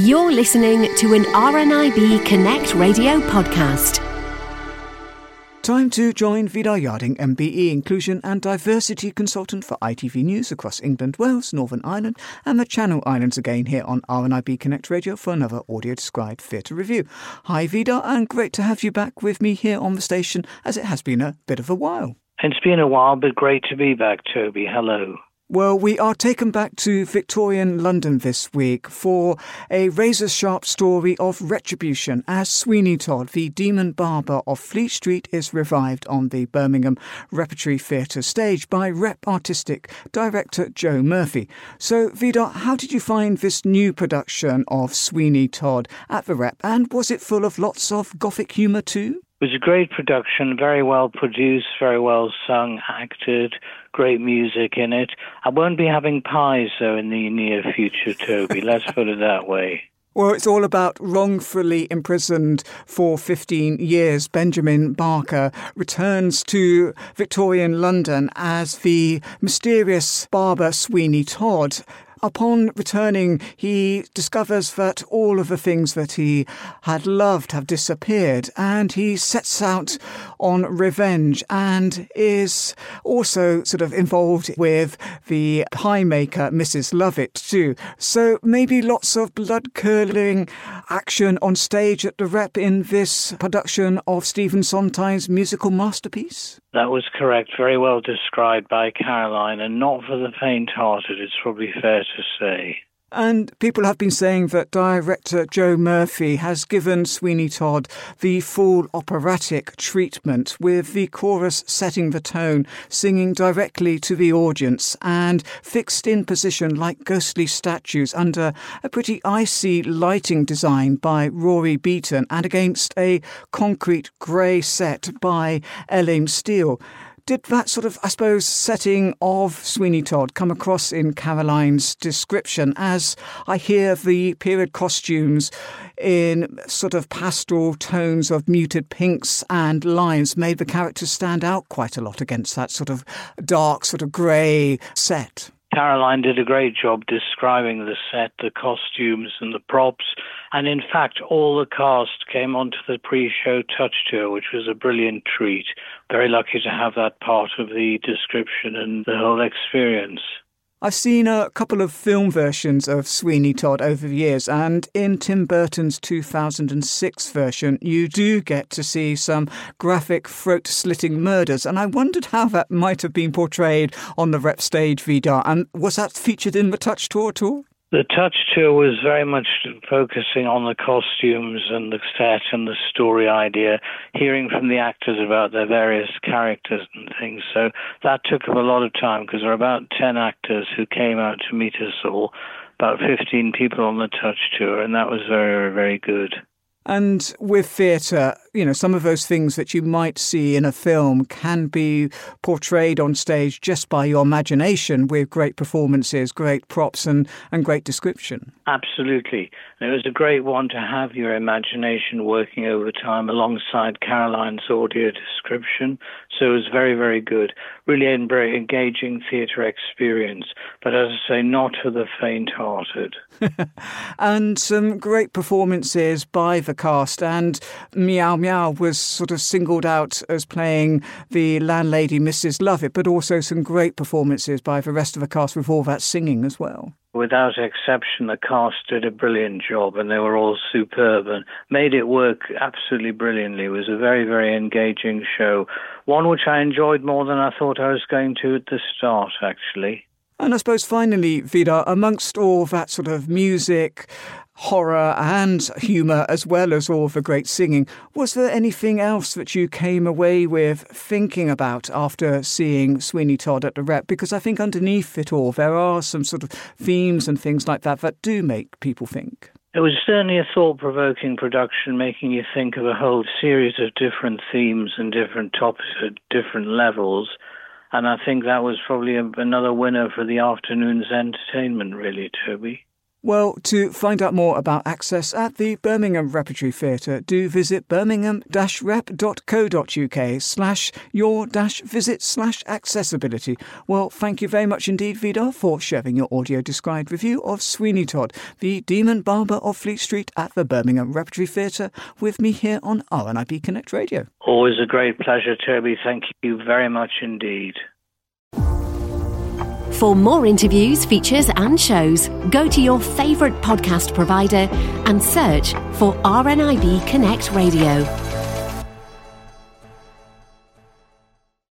You're listening to an RNIB Connect radio podcast. Time to join Vidar Yarding, MBE Inclusion and Diversity Consultant for ITV News across England, Wales, Northern Ireland and the Channel Islands again here on RNIB Connect Radio for another audio-described theatre review. Hi Vidar, and great to have you back with me here on the station as it has been a bit of a while. It's been a while, but great to be back, Toby. Hello. Well, we are taken back to Victorian London this week for a razor-sharp story of retribution as Sweeney Todd, the demon barber of Fleet Street, is revived on the Birmingham Repertory Theatre stage by Rep artistic director Joe Murphy. So, Vidar, how did you find this new production of Sweeney Todd at the Rep, and was it full of lots of gothic humour too? It was a great production, very well produced, very well sung, acted, great music in it. I won't be having pies, though, in the near future, Toby. Let's put it that way. Well, it's all about wrongfully imprisoned for 15 years. Benjamin Barker returns to Victorian London as the mysterious barber Sweeney Todd. Upon returning, he discovers that all of the things that he had loved have disappeared, and he sets out on revenge and is also sort of involved with the pie maker, Mrs. Lovett, too. So maybe lots of blood-curdling action on stage at the Rep in this production of Stephen Sondheim's musical masterpiece? That was correct. Very well described by Caroline, and not for the faint-hearted, it's probably fair to say. And people have been saying that director Joe Murphy has given Sweeney Todd the full operatic treatment, with the chorus setting the tone, singing directly to the audience and fixed in position like ghostly statues under a pretty icy lighting design by Rory Beaton and against a concrete grey set by Elaine Steele. Did that sort of, I suppose, setting of Sweeney Todd come across in Caroline's description, as I hear the period costumes in sort of pastoral tones of muted pinks and lines made the characters stand out quite a lot against that sort of dark, sort of grey set? Caroline did a great job describing the set, the costumes and the props. And in fact, all the cast came onto the pre-show touch tour, which was a brilliant treat. Very lucky to have that part of the description and the whole experience. I've seen a couple of film versions of Sweeney Todd over the years, and in Tim Burton's 2006 version, you do get to see some graphic throat-slitting murders, and I wondered how that might have been portrayed on the Rep stage, Vidar, and was that featured in the Touch Tour at all? The Touch Tour was very much focusing on the costumes and the set and the story idea, hearing from the actors about their various characters and things. So that took up a lot of time because there were about 10 actors who came out to meet us all, about 15 people on the Touch Tour, and that was very, very good. And with theatre, you know, some of those things that you might see in a film can be portrayed on stage just by your imagination with great performances, great props and great description. Absolutely. And it was a great one to have your imagination working over time alongside Caroline's audio description. So it was very, very good. Really a very engaging theatre experience. But as I say, not for the faint-hearted. And some great performances by the cast, and Meow Meow was sort of singled out as playing the landlady Mrs. Lovett, but also some great performances by the rest of the cast with all that singing as well. Without exception, the cast did a brilliant job, and they were all superb and made it work absolutely brilliantly. It was a very, very engaging show, one which I enjoyed more than I thought I was going to at the start, actually. And I suppose finally, Vidar, amongst all that sort of music, horror and humour, as well as all the great singing, was there anything else that you came away with thinking about after seeing Sweeney Todd at the Rep? Because I think underneath it all, there are some sort of themes and things like that that do make people think. It was certainly a thought-provoking production, making you think of a whole series of different themes and different topics at different levels. And I think that was probably another winner for the afternoon's entertainment, really, Toby. Well, to find out more about Access at the Birmingham Repertory Theatre, do visit birmingham-rep.co.uk/your-visit/accessibility. Well, thank you very much indeed, Vidar, for sharing your audio-described review of Sweeney Todd, the Demon Barber of Fleet Street at the Birmingham Repertory Theatre, with me here on RNIB Connect Radio. Always a great pleasure, Toby. Thank you very much indeed. For more interviews, features and shows, go to your favourite podcast provider and search for RNIB Connect Radio.